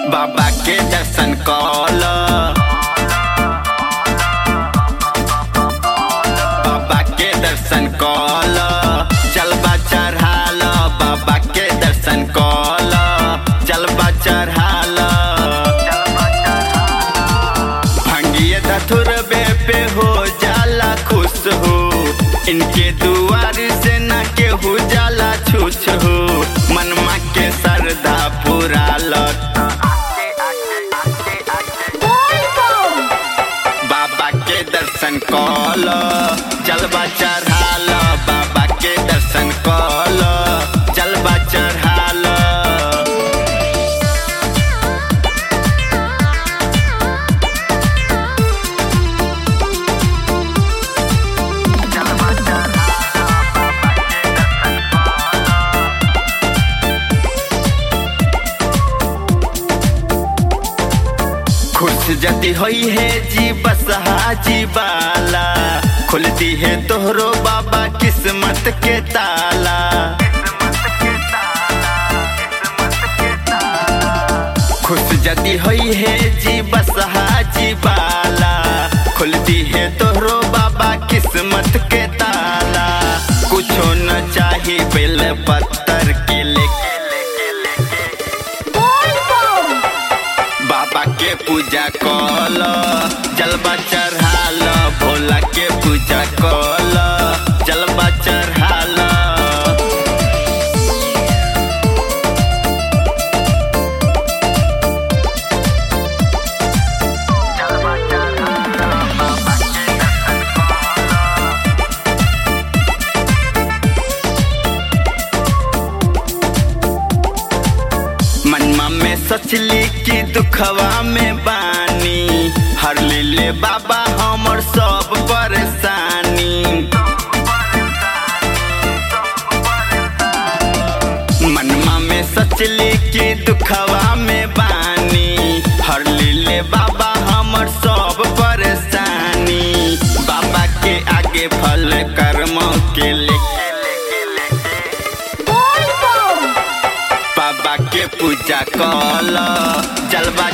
बाबा के दर्शन कल, बाबा के दर्शन कल, जलवा चढ़ाल, बाबा के दर्शन कल, जलवा चढ़ाल। भंगिए धथुरबे पे हो जाला खुश हो, इनके दुआर से न केहू जाला छूछ हो। मनमा के श्रद्धा पूरा लट, बाबा के दर्शन कल, जलवा चढ़ाल, बाबा के दर्शन कल, जलवा चढ़ाल। खुश जति होई है जी बसहा जी बाला, खुलती है तोहरो बाबा किस्मत के ताला। खुश जति होई है जी बसहा जी बाला, खुलती है तोहरो बाबा किस्मत के ताला। कुछो न चाही बेल पत्थर के लेके, बाबा के पूजा कल, जलवा चढ़ाल, भोला के पूजा कल, जलवा चढ़ाल। मनमा में सोचली कि दुखवा में बानी, हर ले बाबा हमर सब परेशानी। मनमा में सोचली कि दुखवा में बानी, हर ले बाबा हमर सब परेशानी। बाबा के आगे फल कर्म के लेके, बाबा के पूजा कल, जलवा